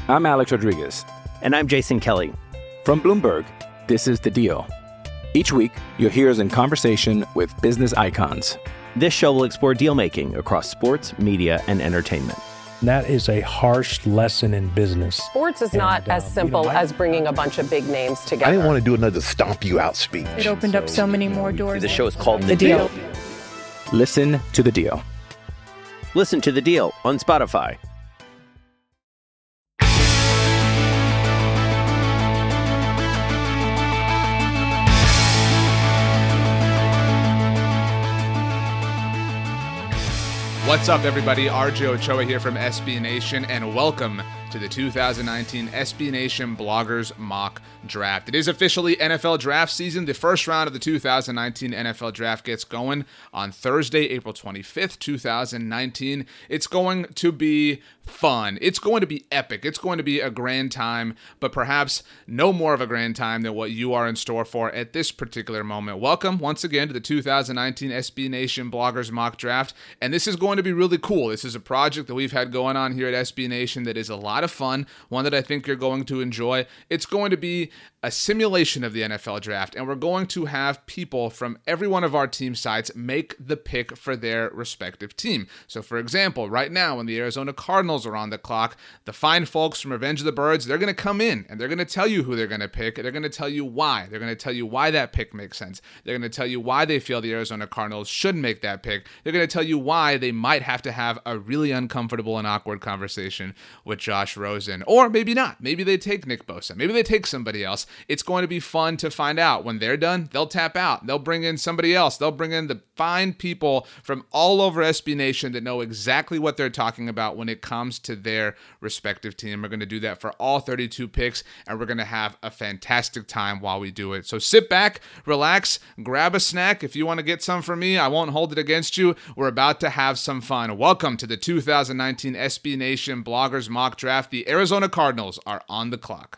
I'm Alex Rodriguez. And I'm Jason Kelly. From Bloomberg, this is The Deal. Each week, you'll hear us in conversation with business icons. This show will explore deal-making across sports, media, and entertainment. That is a harsh lesson in business. Sports is not as simple as bringing a bunch of big names together. I didn't want to do another stomp you out speech. It opened up so many more doors. The show is called The Deal. Listen to The Deal. Listen to The Deal on Spotify. What's up, everybody? RJ Ochoa here from SB Nation, and welcome to the 2019 SB Nation Bloggers Mock Draft. It is officially NFL draft season. The first round of the 2019 NFL draft gets going on Thursday, April 25th, 2019. It's going to be fun. It's going to be epic. It's going to be a grand time, but perhaps no more of a grand time than what you are in store for at this particular moment. Welcome once again to the 2019 SB Nation Bloggers Mock Draft, and this is going to be really cool. This is a project that we've had going on here at SB Nation that is a lot of fun, one that I think you're going to enjoy. It's going to be a simulation of the NFL draft, and we're going to have people from every one of our team sites make the pick for their respective team. So for example, right now when the Arizona Cardinals are on the clock, the fine folks from Revenge of the Birds, they're going to come in and they're going to tell you who they're going to pick. They're going to tell you why. They're going to tell you why that pick makes sense. They're going to tell you why they feel the Arizona Cardinals should make that pick. They're going to tell you why they might have to have a really uncomfortable and awkward conversation with Josh Rosen. Or maybe not. Maybe they take Nick Bosa. Maybe they take somebody else. It's going to be fun to find out. When they're done, they'll tap out. They'll bring in somebody else. They'll bring in the fine people from all over SB Nation that know exactly what they're talking about when it comes to their respective team. We're going to do that for all 32 picks, and we're going to have a fantastic time while we do it. So sit back, relax, grab a snack. If you want to get some from me, I won't hold it against you. We're about to have some fun. Welcome to the 2019 SB Nation Bloggers Mock Draft. The Arizona Cardinals are on the clock.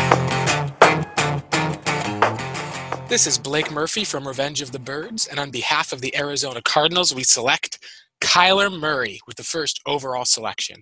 This is Blake Murphy from Revenge of the Birds, and on behalf of the Arizona Cardinals, we select Kyler Murray with the first overall selection.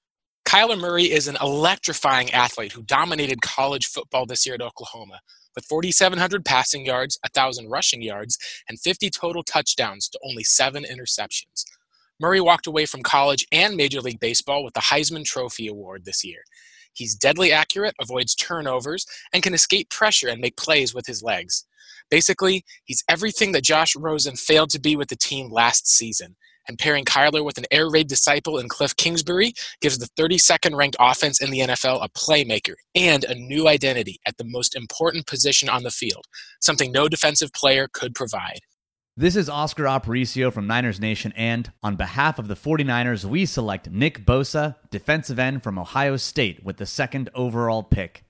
Kyler Murray is an electrifying athlete who dominated college football this year at Oklahoma with 4,700 passing yards, 1,000 rushing yards, and 50 total touchdowns to only 7 interceptions. Murray walked away from college and Major League Baseball with the Heisman Trophy Award this year. He's deadly accurate, avoids turnovers, and can escape pressure and make plays with his legs. Basically, he's everything that Josh Rosen failed to be with the team last season. And pairing Kyler with an air raid disciple in Cliff Kingsbury gives the 32nd ranked offense in the NFL a playmaker and a new identity at the most important position on the field, something no defensive player could provide. This is Oscar Aparicio from Niners Nation, and on behalf of the 49ers, we select Nick Bosa, defensive end from Ohio State, with the second overall pick.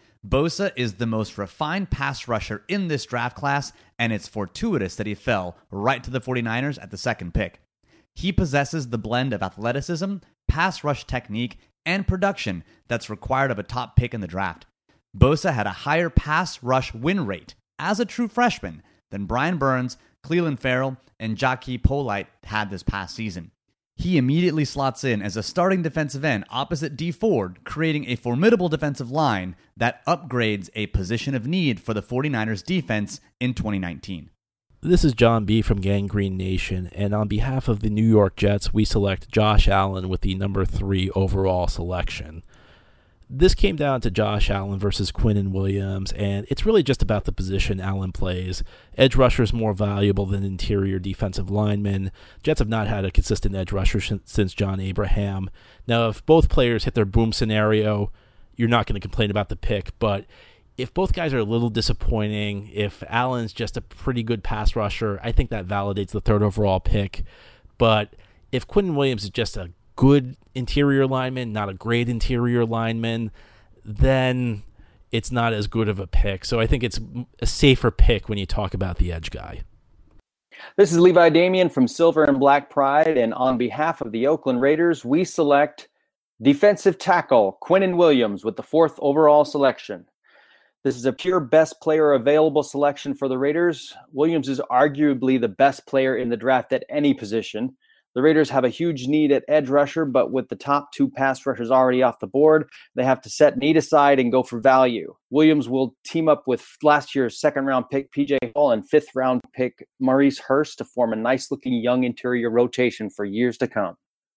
Bosa is the most refined pass rusher in this draft class, and it's fortuitous that he fell right to the 49ers at the second pick. He possesses the blend of athleticism, pass rush technique, and production that's required of a top pick in the draft. Bosa had a higher pass rush win rate as a true freshman than Brian Burns, Cleveland Farrell, and Jackie Polite had this past season. He immediately slots in as a starting defensive end opposite Dee Ford, creating a formidable defensive line that upgrades a position of need for the 49ers defense in 2019. This is John B. from Gang Green Nation, and on behalf of the New York Jets, we select Josh Allen with the number 3 overall selection. This came down to Josh Allen versus Quinnen Williams, and it's really just about the position Allen plays. Edge rusher is more valuable than interior defensive lineman. Jets have not had a consistent edge rusher since John Abraham. Now, if both players hit their boom scenario, you're not going to complain about the pick, but if both guys are a little disappointing, if Allen's just a pretty good pass rusher, I think that validates the third overall pick. But if Quinnen Williams is just a good interior lineman, not a great interior lineman, then it's not as good of a pick. So I think it's a safer pick when you talk about the edge guy. This is Levi Damien from Silver and Black Pride, and on behalf of the Oakland Raiders, we select defensive tackle Quinnen Williams with the 4th overall selection. This is a pure best player available selection for the Raiders. Williams is arguably the best player in the draft at any position. The Raiders have a huge need at edge rusher, but with the top 2 pass rushers already off the board, they have to set need aside and go for value. Williams will team up with last year's second-round pick P.J. Hall and fifth-round pick Maurice Hurst to form a nice-looking young interior rotation for years to come.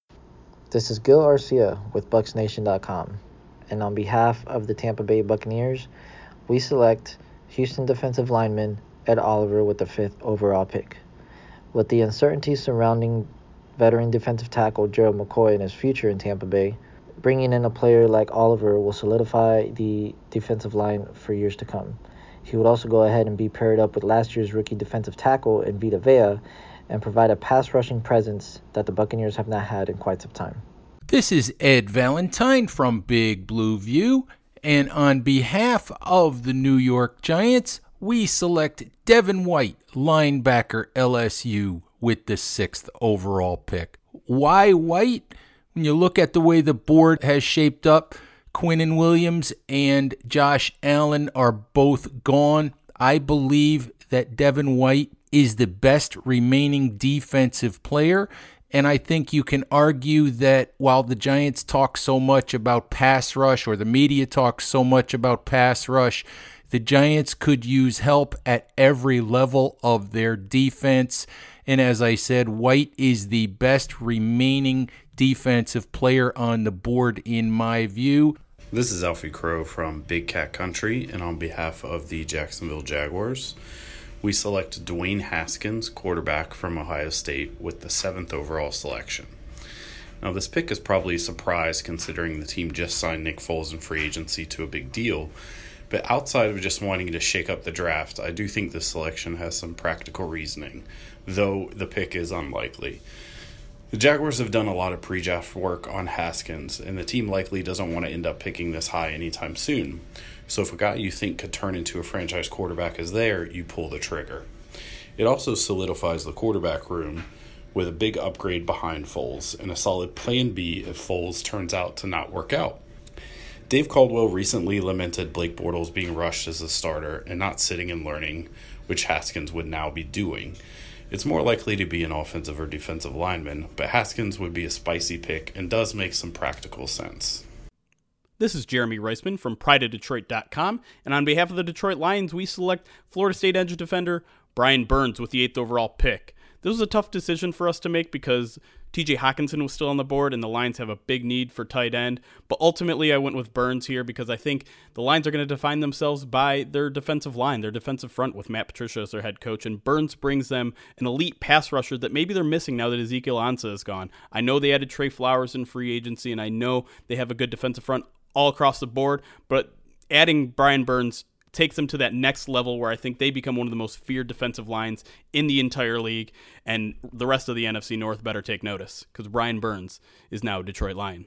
This is Gil Arcia with BucksNation.com, and on behalf of the Tampa Bay Buccaneers, we select Houston defensive lineman Ed Oliver with the 5th overall pick. With the uncertainty surrounding veteran defensive tackle Gerald McCoy and his future in Tampa Bay, bringing in a player like Oliver will solidify the defensive line for years to come. He would also go ahead and be paired up with last year's rookie defensive tackle in Vita Vea and provide a pass rushing presence that the Buccaneers have not had in quite some time. This is Ed Valentine from Big Blue View, and on behalf of the New York Giants, we select Devin White, linebacker, LSU, with the 6th overall pick. Why White? When you look at the way the board has shaped up, Quinnen Williams and Josh Allen are both gone. I believe that Devin White is the best remaining defensive player, and I think you can argue that while the Giants talk so much about pass rush, or the media talks so much about pass rush, the Giants could use help at every level of their defense. And as I said, White is the best remaining defensive player on the board in my view. This is Alfie Crow from Big Cat Country, and on behalf of the Jacksonville Jaguars, we select Dwayne Haskins, quarterback from Ohio State, with the 7th overall selection. Now, this pick is probably a surprise considering the team just signed Nick Foles in free agency to a big deal. But outside of just wanting to shake up the draft, I do think this selection has some practical reasoning, though the pick is unlikely. The Jaguars have done a lot of pre-draft work on Haskins, and the team likely doesn't want to end up picking this high anytime soon. So if a guy you think could turn into a franchise quarterback is there, you pull the trigger. It also solidifies the quarterback room with a big upgrade behind Foles and a solid plan B if Foles turns out to not work out. Dave Caldwell recently lamented Blake Bortles being rushed as a starter and not sitting and learning, which Haskins would now be doing. It's more likely to be an offensive or defensive lineman, but Haskins would be a spicy pick and does make some practical sense. This is Jeremy Reisman from PrideOfDetroit.com, and on behalf of the Detroit Lions, we select Florida State edge defender Brian Burns with the 8th overall pick. This was a tough decision for us to make because TJ Hockenson was still on the board and the Lions have a big need for tight end. But ultimately, I went with Burns here because I think the Lions are going to define themselves by their defensive line, their defensive front with Matt Patricia as their head coach. And Burns brings them an elite pass rusher that maybe they're missing now that Ezekiel Ansah is gone. I know they added Trey Flowers in free agency, and I know they have a good defensive front all across the board. But adding Brian Burns takes them to that next level where I think they become one of the most feared defensive lines in the entire league, and the rest of the NFC North better take notice because Brian Burns is now a Detroit Lion.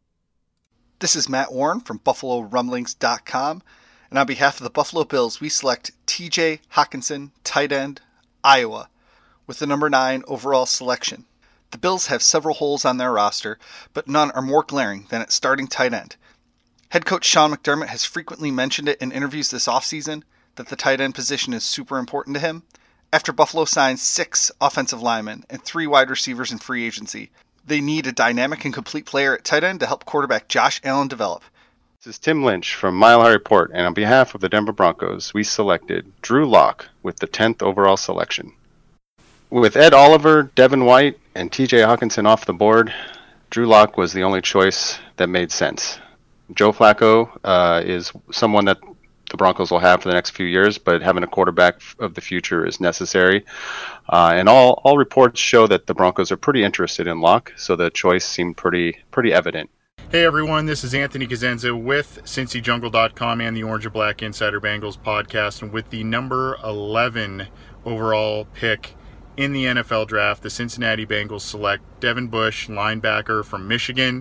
This is Matt Warren from BuffaloRumblings.com, and on behalf of the Buffalo Bills, we select TJ Hockenson, tight end, Iowa, with the number 9 overall selection. The Bills have several holes on their roster, but none are more glaring than at starting tight end. Head coach Sean McDermott has frequently mentioned it in interviews this offseason that the tight end position is super important to him. After Buffalo signs 6 offensive linemen and 3 wide receivers in free agency, they need a dynamic and complete player at tight end to help quarterback Josh Allen develop. This is Tim Lynch from Mile High Report, and on behalf of the Denver Broncos, we selected Drew Lock with the 10th overall selection. With Ed Oliver, Devin White, and TJ Hockenson off the board, Drew Lock was the only choice that made sense. Joe Flacco is someone that the Broncos will have for the next few years, but having a quarterback of the future is necessary. And all reports show that the Broncos are pretty interested in Lock, so the choice seemed pretty evident. Hey everyone, this is Anthony Cosenza with CincyJungle.com and the Orange and Black Insider Bengals podcast. And with the number 11 overall pick in the NFL draft, the Cincinnati Bengals select Devin Bush, linebacker from Michigan.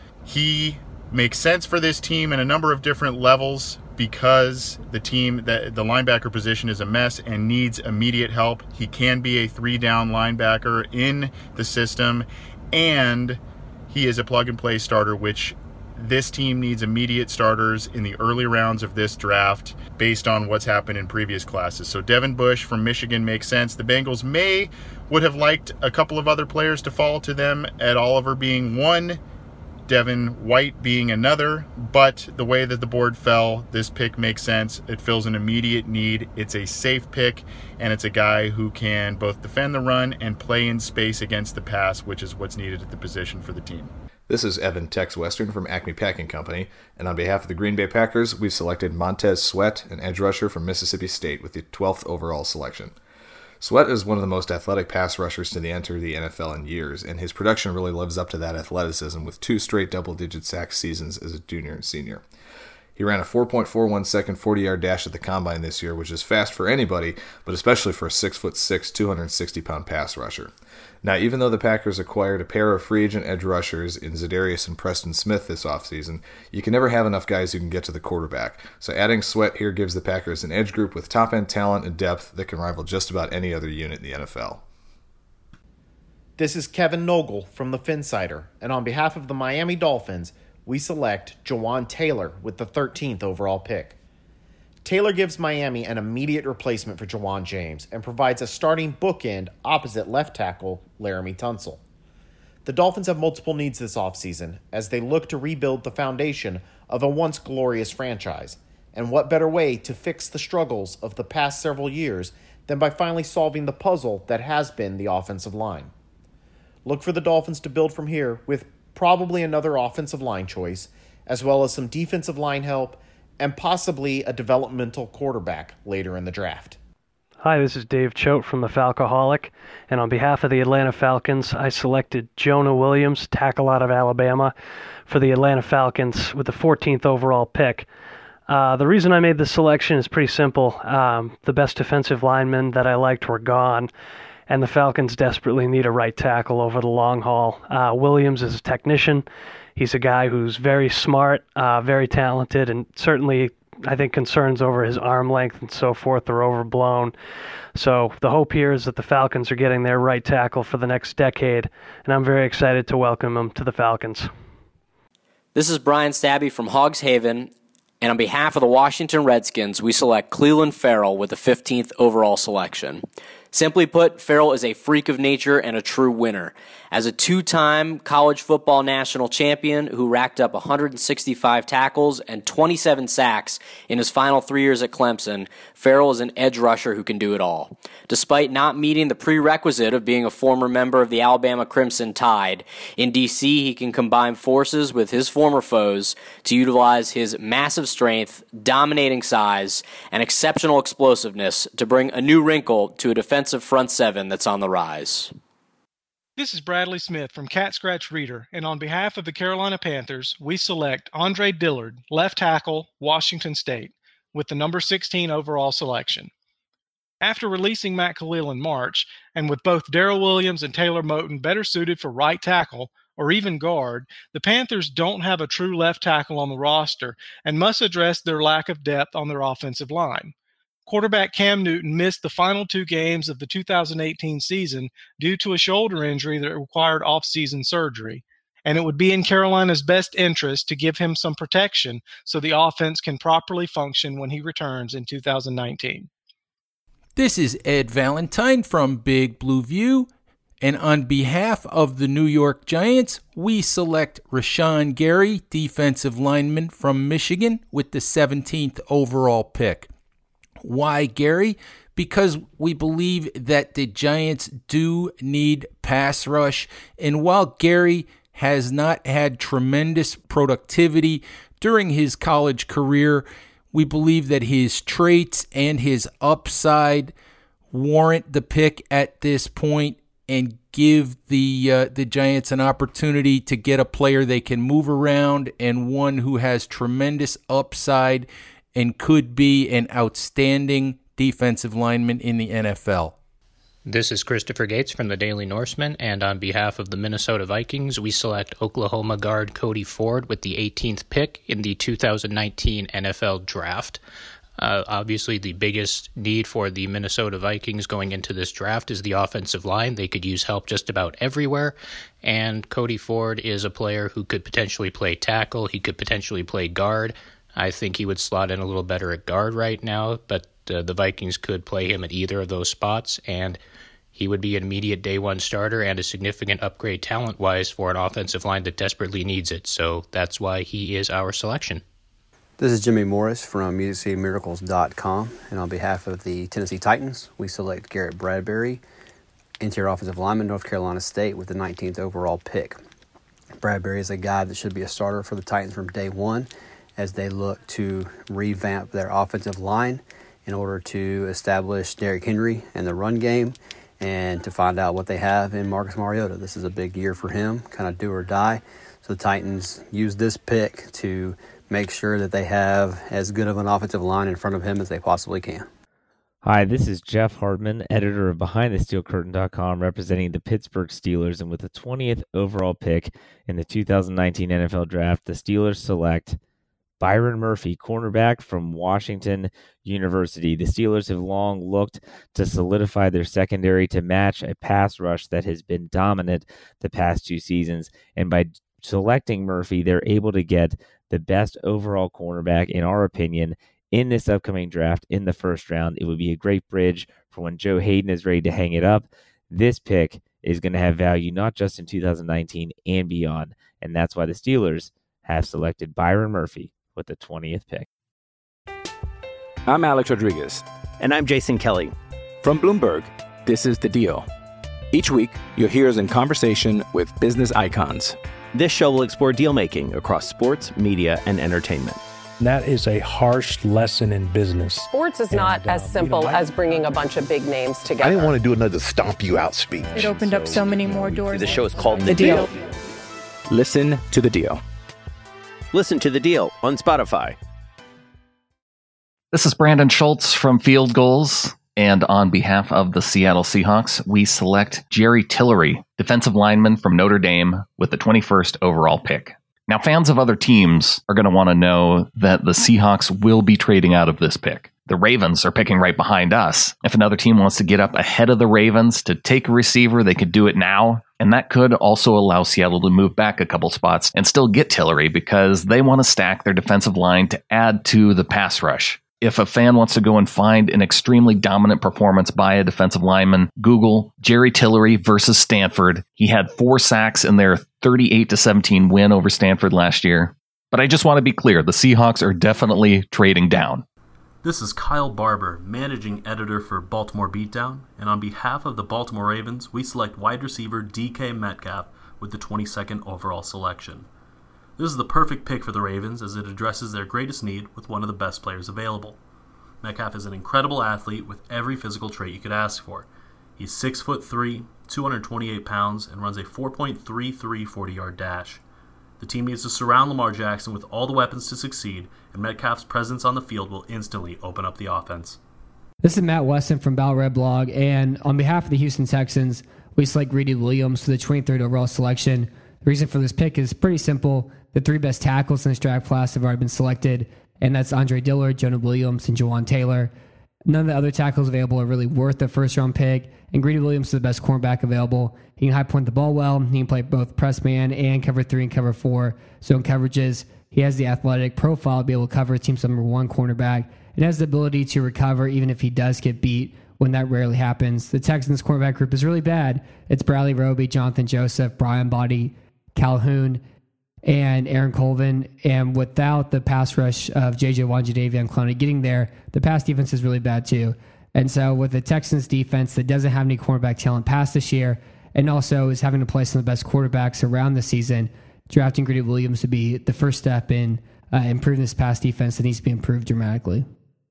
He makes sense for this team in a number of different levels because the linebacker position is a mess and needs immediate help. He can be a 3-down linebacker in the system, and he is a plug-and-play starter, which this team needs immediate starters in the early rounds of this draft based on what's happened in previous classes. So Devin Bush from Michigan makes sense. The Bengals would have liked a couple of other players to fall to them, Ed Oliver being one, Devin White being another, but the way that the board fell, this pick makes sense. It fills an immediate need. It's a safe pick, and it's a guy who can both defend the run and play in space against the pass, which is what's needed at the position for the team. This is Evan Tex Western from Acme Packing Company, and on behalf of the Green Bay Packers, we've selected Montez Sweat, an edge rusher from Mississippi State, with the 12th overall selection. Sweat is one of the most athletic pass rushers to enter the NFL in years, and his production really lives up to that athleticism with 2 straight double-digit sack seasons as a junior and senior. He ran a 4.41 second 40-yard dash at the Combine this year, which is fast for anybody, but especially for a 6'6", 260-pound pass rusher. Now, even though the Packers acquired a pair of free agent edge rushers in Za'Darius and Preston Smith this offseason, you can never have enough guys who can get to the quarterback. So adding Sweat here gives the Packers an edge group with top-end talent and depth that can rival just about any other unit in the NFL. This is Kevin Nogle from the Finsider, and on behalf of the Miami Dolphins, we select Jawan Taylor with the 13th overall pick. Taylor gives Miami an immediate replacement for Jawan James and provides a starting bookend opposite left tackle Laramie Tunsil. The Dolphins have multiple needs this offseason as they look to rebuild the foundation of a once glorious franchise. And what better way to fix the struggles of the past several years than by finally solving the puzzle that has been the offensive line. Look for the Dolphins to build from here with probably another offensive line choice, as well as some defensive line help, and possibly a developmental quarterback later in the draft. Hi, this is Dave Choate from the Falcoholic, and on behalf of the Atlanta Falcons, I selected Jonah Williams, tackle out of Alabama, for the Atlanta Falcons with the 14th overall pick. The reason I made this selection is pretty simple. The best defensive linemen that I liked were gone, and the Falcons desperately need a right tackle over the long haul. Williams is a technician. He's a guy who's very smart, very talented, and certainly I think concerns over his arm length and so forth are overblown. So the hope here is that the Falcons are getting their right tackle for the next decade, and I'm very excited to welcome him to the Falcons. This is Brian Stabby from Hogs Haven, and on behalf of the Washington Redskins, we select Clelin Ferrell with the 15th overall selection. Simply put, Ferrell is a freak of nature and a true winner. As a 2-time college football national champion who racked up 165 tackles and 27 sacks in his final 3 years at Clemson, Ferrell is an edge rusher who can do it all. Despite not meeting the prerequisite of being a former member of the Alabama Crimson Tide, in D.C. he can combine forces with his former foes to utilize his massive strength, dominating size, and exceptional explosiveness to bring a new wrinkle to a defensive front seven that's on the rise. This is Bradley Smith from Cat Scratch Reader, and on behalf of the Carolina Panthers, we select Andre Dillard, left tackle, Washington State, with the number 16 overall selection. After releasing Matt Khalil in March, and with both Darrell Williams and Taylor Moton better suited for right tackle or even guard, the Panthers don't have a true left tackle on the roster and must address their lack of depth on their offensive line. Quarterback Cam Newton missed the final 2 games of the 2018 season due to a shoulder injury that required off-season surgery, and it would be in Carolina's best interest to give him some protection so the offense can properly function when he returns in 2019. This is Ed Valentine from Big Blue View, and on behalf of the New York Giants, we select Rashawn Gary, defensive lineman from Michigan, with the 17th overall pick. Why Gary? Because we believe that the Giants do need pass rush, and while Gary has not had tremendous productivity during his college career, we believe that his traits and his upside warrant the pick at this point and give the Giants an opportunity to get a player they can move around and one who has tremendous upside and could be an outstanding defensive lineman in the NFL. This is Christopher Gates from the Daily Norseman, and on behalf of the Minnesota Vikings, we select Oklahoma guard Cody Ford with the 18th pick in the 2019 NFL Draft. Obviously, the biggest need for the Minnesota Vikings going into this draft is the offensive line. They could use help just about everywhere, and Cody Ford is a player who could potentially play tackle. He could potentially play guard. I think he would slot in a little better at guard right now, but the Vikings could play him at either of those spots, and he would be an immediate day one starter and a significant upgrade talent-wise for an offensive line that desperately needs it. So that's why he is our selection. This is Jimmy Morris from MusicCityMiracles.com, and on behalf of the Tennessee Titans, we select Garrett Bradbury, interior offensive lineman, North Carolina State, with the 19th overall pick. Bradbury is a guy that should be a starter for the Titans from day one as they look to revamp their offensive line in order to establish Derrick Henry and the run game and to find out what they have in Marcus Mariota. This is a big year for him, kind of do or die. So the Titans use this pick to make sure that they have as good of an offensive line in front of him as they possibly can. Hi, this is Jeff Hardman, editor of BehindTheSteelCurtain.com, representing the Pittsburgh Steelers. And with the 20th overall pick in the 2019 NFL Draft, the Steelers select Byron Murphy, cornerback from Washington University. The Steelers have long looked to solidify their secondary to match a pass rush that has been dominant the past two seasons. And by selecting Murphy, they're able to get the best overall cornerback, in our opinion, in this upcoming draft in the first round. It would be a great bridge for when Joe Hayden is ready to hang it up. This pick is going to have value not just in 2019 and beyond. And that's why the Steelers have selected Byron Murphy with the 20th pick. I'm Alex Rodriguez. And I'm Jason Kelly. From Bloomberg, this is The Deal. Each week, you'll hear us in conversation with business icons. This show will explore deal-making across sports, media, and entertainment. That is a harsh lesson in business. Sports is not as simple as bringing a bunch of big names together. I didn't want to do another stomp you out speech. It opened up so many more doors. The show is called The Deal. Listen to The Deal. Listen to The Deal on Spotify. This is Brandon Schultz from Field Goals, and on behalf of the Seattle Seahawks, we select Jerry Tillery, defensive lineman from Notre Dame, with the 21st overall pick. Now, fans of other teams are going to want to know that the Seahawks will be trading out of this pick. The Ravens are picking right behind us. If another team wants to get up ahead of the Ravens to take a receiver, they could do it now. And that could also allow Seattle to move back a couple spots and still get Tillery because they want to stack their defensive line to add to the pass rush. If a fan wants to go and find an extremely dominant performance by a defensive lineman, Google Jerry Tillery versus Stanford. He had 4 sacks in their 38-17 win over Stanford last year. But I just want to be clear, the Seahawks are definitely trading down. This is Kyle Barber, managing editor for Baltimore Beatdown, and on behalf of the Baltimore Ravens, we select wide receiver DK Metcalf with the 22nd overall selection. This is the perfect pick for the Ravens as it addresses their greatest need with one of the best players available. Metcalf is an incredible athlete with every physical trait you could ask for. He's 6'3", 228 pounds, and runs a 4.33 40-yard dash. The team needs to surround Lamar Jackson with all the weapons to succeed, and Metcalf's presence on the field will instantly open up the offense. This is Matt Weston from Battle Red Blog, and on behalf of the Houston Texans, we select Greedy Williams for the 23rd overall selection. The reason for this pick is pretty simple. The 3 best tackles in this draft class have already been selected, and that's Andre Dillard, Jonah Williams, and Jawan Taylor. None of the other tackles available are really worth the first-round pick, and Greedy Williams is the best cornerback available. He can high-point the ball well. He can play both press man and cover 3 and cover 4 zone coverages. He has the athletic profile to be able to cover a team's number 1 cornerback and has the ability to recover even if he does get beat, when that rarely happens. The Texans' cornerback group is really bad. It's Bradley Roby, Jonathan Joseph, Brian Body, Calhoun, and Aaron Colvin, and without the pass rush of J.J. Watt and Jadeveon Clowney getting there, the pass defense is really bad too. And so with the Texans defense that doesn't have any cornerback talent past this year, and also is having to play some of the best quarterbacks around the season, drafting Greedy Williams to be the first step in improving this pass defense that needs to be improved dramatically.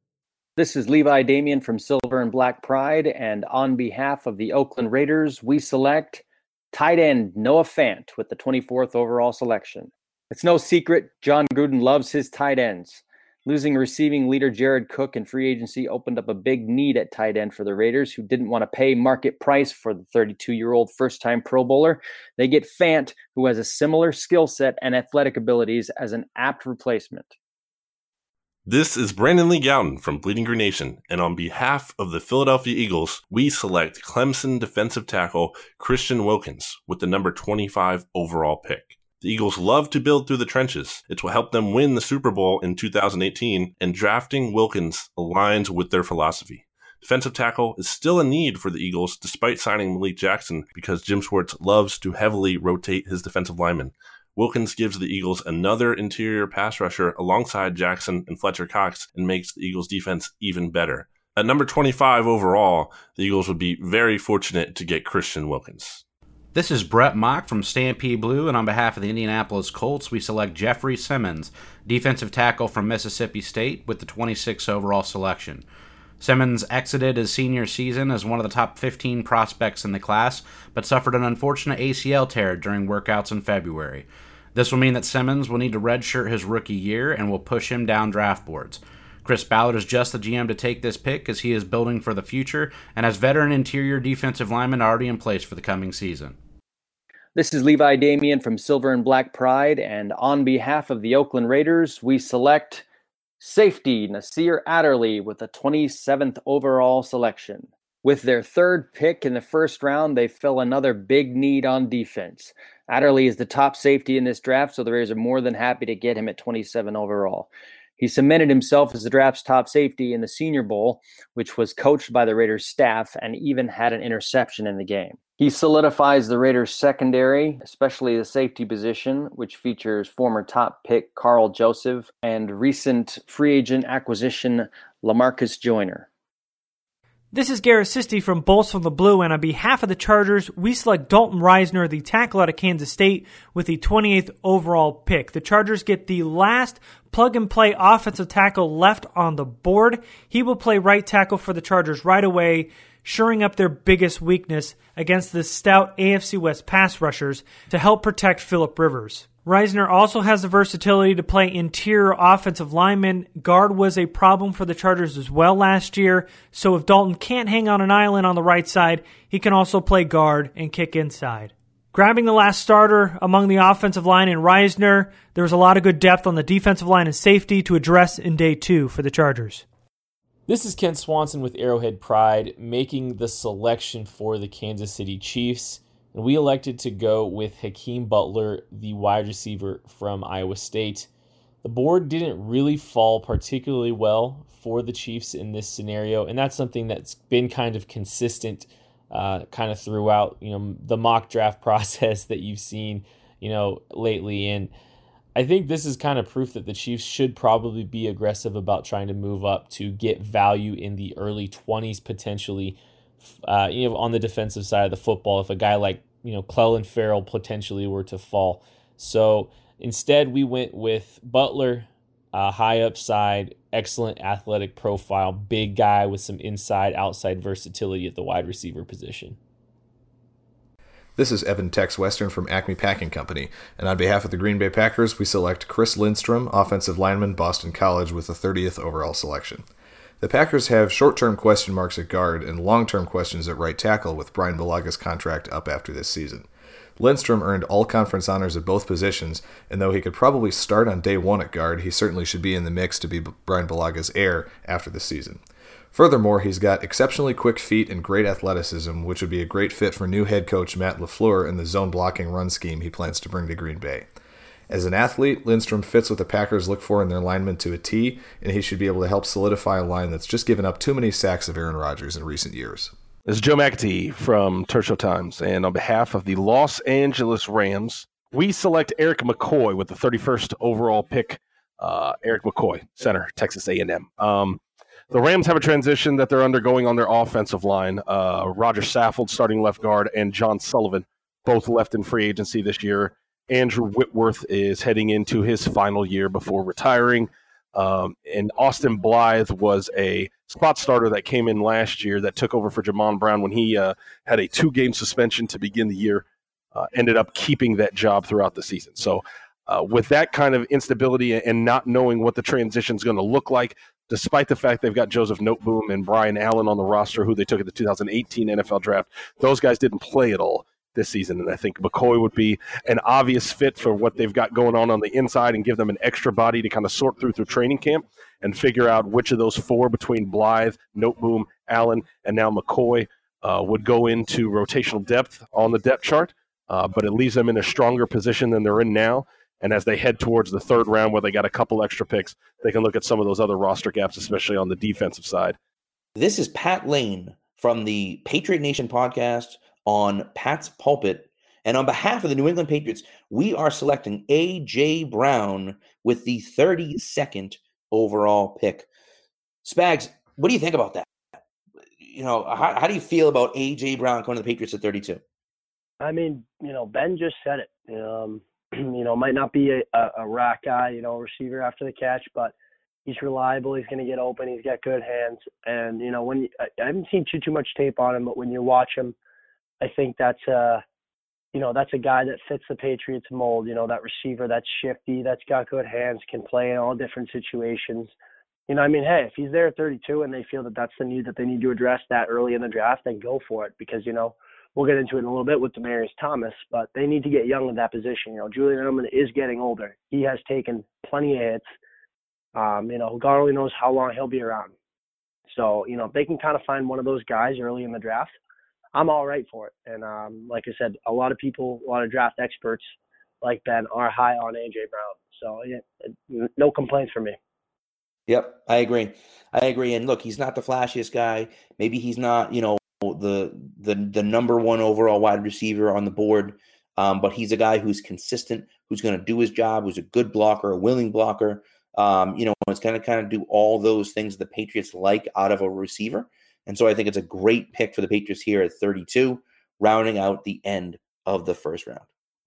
This is Levi Damien from Silver and Black Pride, and on behalf of the Oakland Raiders, we select tight end Noah Fant with the 24th overall selection. It's no secret, John Gruden loves his tight ends. Losing receiving leader Jared Cook in free agency opened up a big need at tight end for the Raiders, who didn't want to pay market price for the 32-year-old first-time Pro Bowler. They get Fant, who has a similar skill set and athletic abilities, as an apt replacement. This is Brandon Lee Gowton from Bleeding Green Nation, and on behalf of the Philadelphia Eagles, we select Clemson defensive tackle Christian Wilkins with the number 25 overall pick. The Eagles love to build through the trenches. It's what helped them win the Super Bowl in 2018, and drafting Wilkins aligns with their philosophy. Defensive tackle is still a need for the Eagles despite signing Malik Jackson because Jim Schwartz loves to heavily rotate his defensive linemen. Wilkins gives the Eagles another interior pass rusher alongside Jackson and Fletcher Cox and makes the Eagles' defense even better. At number 25 overall, the Eagles would be very fortunate to get Christian Wilkins. This is Brett Mock from Stampede Blue, and on behalf of the Indianapolis Colts, we select Jeffrey Simmons, defensive tackle from Mississippi State, with the 26th overall selection. Simmons exited his senior season as one of the top 15 prospects in the class, but suffered an unfortunate ACL tear during workouts in February. This will mean that Simmons will need to redshirt his rookie year and will push him down draft boards. Chris Ballard is just the GM to take this pick as he is building for the future and has veteran interior defensive linemen already in place for the coming season. This is Levi Damien from Silver and Black Pride, and on behalf of the Oakland Raiders, we select safety Nasir Adderley with the 27th overall selection. With their third pick in the first round, they fill another big need on defense. Adderley is the top safety in this draft, so the Raiders are more than happy to get him at 27 overall. He cemented himself as the draft's top safety in the Senior Bowl, which was coached by the Raiders staff and even had an interception in the game. He solidifies the Raiders secondary, especially the safety position, which features former top pick Carl Joseph and recent free agent acquisition LaMarcus Joyner. This is Garrett Sisti from Bulls from the Blue, and on behalf of the Chargers, we select Dalton Reisner, the tackle out of Kansas State, with the 28th overall pick. The Chargers get the last plug-and-play offensive tackle left on the board. He will play right tackle for the Chargers right away, shoring up their biggest weakness against the stout AFC West pass rushers to help protect Phillip Rivers. Reisner also has the versatility to play interior offensive lineman. Guard was a problem for the Chargers as well last year, so if Dalton can't hang on an island on the right side, he can also play guard and kick inside. Grabbing the last starter among the offensive line in Reisner, there was a lot of good depth on the defensive line and safety to address in day 2 for the Chargers. This is Kent Swanson with Arrowhead Pride, making the selection for the Kansas City Chiefs. And we elected to go with Hakeem Butler, the wide receiver from Iowa State. The board didn't really fall particularly well for the Chiefs in this scenario, and that's something that's been kind of consistent kind of throughout, the mock draft process that you've seen, lately. And I think this is kind of proof that the Chiefs should probably be aggressive about trying to move up to get value in the early 20s potentially, on the defensive side of the football if a guy like, Clelin Ferrell potentially were to fall. So instead we went with Butler, high upside, excellent athletic profile, big guy with some inside-outside versatility at the wide receiver position. This is Evan Tex Western from Acme Packing Company, and on behalf of the Green Bay Packers, we select Chris Lindstrom, offensive lineman, Boston College, with the 30th overall selection. The Packers have short-term question marks at guard and long-term questions at right tackle with Brian Balaga's contract up after this season. Lindstrom earned all-conference honors at both positions, and though he could probably start on day 1 at guard, he certainly should be in the mix to be Brian Balaga's heir after the season. Furthermore, he's got exceptionally quick feet and great athleticism, which would be a great fit for new head coach Matt LaFleur in the zone-blocking run scheme he plans to bring to Green Bay. As an athlete, Lindstrom fits what the Packers look for in their linemen to a T, and he should be able to help solidify a line that's just given up too many sacks of Aaron Rodgers in recent years. This is Joe McAtee from Tertial Times, and on behalf of the Los Angeles Rams, we select Eric McCoy with the 31st overall pick. Eric McCoy, center, Texas A&M. The Rams have a transition that they're undergoing on their offensive line. Roger Saffold, starting left guard, and John Sullivan, both left in free agency this year. Andrew Whitworth is heading into his final year before retiring. And Austin Blythe was a spot starter that came in last year that took over for Jamon Brown when he had a 2-game suspension to begin the year, ended up keeping that job throughout the season. So with that kind of instability and not knowing what the transition is going to look like, despite the fact they've got Joseph Noteboom and Brian Allen on the roster, who they took at the 2018 NFL draft, those guys didn't play at all this season. And I think McCoy would be an obvious fit for what they've got going on the inside and give them an extra body to kind of sort through training camp and figure out which of those four between Blythe, Noteboom, Allen, and now McCoy would go into rotational depth on the depth chart. But it leaves them in a stronger position than they're in now. And as they head towards the third round where they got a couple extra picks, they can look at some of those other roster gaps, especially on the defensive side. This is Pat Lane from the Patriot Nation podcast on Pat's Pulpit. And on behalf of the New England Patriots, we are selecting A.J. Brown with the 32nd overall pick. Spags, what do you think about that? How do you feel about A.J. Brown going to the Patriots at 32? I mean, Ben just said it. Might not be a rack guy, receiver after the catch, but he's reliable. He's going to get open. He's got good hands. And, I haven't seen too much tape on him, but when you watch him, I think that's a guy that fits the Patriots mold, that receiver that's shifty, that's got good hands, can play in all different situations. Hey, if he's there at 32 and they feel that that's the need that they need to address that early in the draft, then go for it because, we'll get into it in a little bit with Demaryius Thomas, but they need to get young in that position. Julian Edelman is getting older. He has taken plenty of hits. God only knows how long he'll be around. So, if they can kind of find one of those guys early in the draft, I'm all right for it. And like I said, a lot of draft experts like Ben are high on A.J. Brown. So, yeah, no complaints from me. Yep, I agree. And look, he's not the flashiest guy. Maybe he's not, the number one overall wide receiver on the board. But he's a guy who's consistent, who's going to do his job, who's a good blocker, a willing blocker. It's going to kind of do all those things the Patriots like out of a receiver. And so I think it's a great pick for the Patriots here at 32, rounding out the end of the first round.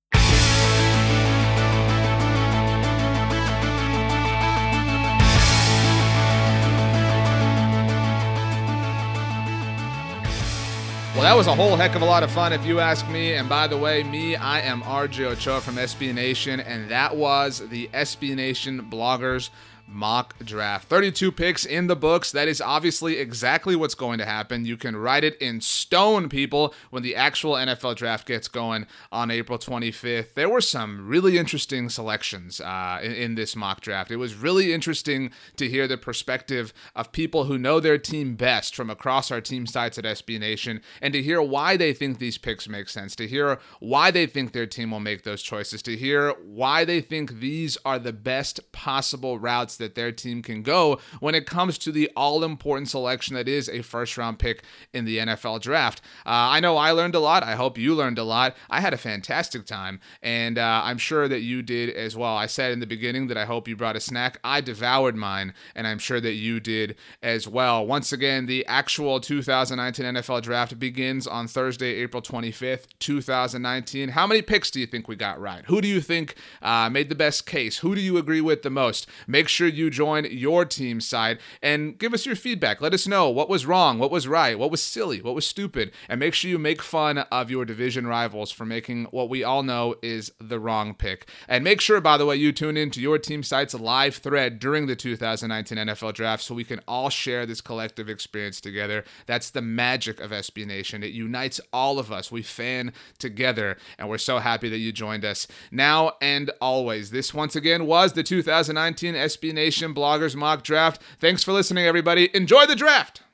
Well, that was a whole heck of a lot of fun, if you ask me. And by the way, I am RJ Ochoa from SB Nation, and that was the SB Nation Bloggers mock draft. 32 picks in the books. That is obviously exactly what's going to happen. You can write it in stone, people, when the actual NFL draft gets going on April 25th. There were some really interesting selections in this mock draft. It was really interesting to hear the perspective of people who know their team best from across our team sites at SB Nation, and to hear why they think these picks make sense, to hear why they think their team will make those choices, to hear why they think these are the best possible routes that their team can go when it comes to the all-important selection that is a first-round pick in the NFL draft. I know I learned a lot. I hope you learned a lot. I had a fantastic time, and I'm sure that you did as well. I said in the beginning that I hope you brought a snack. I devoured mine, and I'm sure that you did as well. Once again, the actual 2019 NFL draft begins on Thursday, April 25th, 2019. How many picks do you think we got right? Who do you think made the best case? Who do you agree with the most? Make sure you join your team side and give us your feedback. Let us know what was wrong, what was right, what was silly, what was stupid, and make sure you make fun of your division rivals for making what we all know is the wrong pick. And make sure, by the way, you tune in to your team site's live thread during the 2019 NFL draft so we can all share this collective experience together. That's the magic of SB Nation. It unites all of us. We fan together, and we're so happy that you joined us now and always. This, once again, was the 2019 SB Nation Bloggers Mock Draft. Thanks for listening, everybody. Enjoy the draft!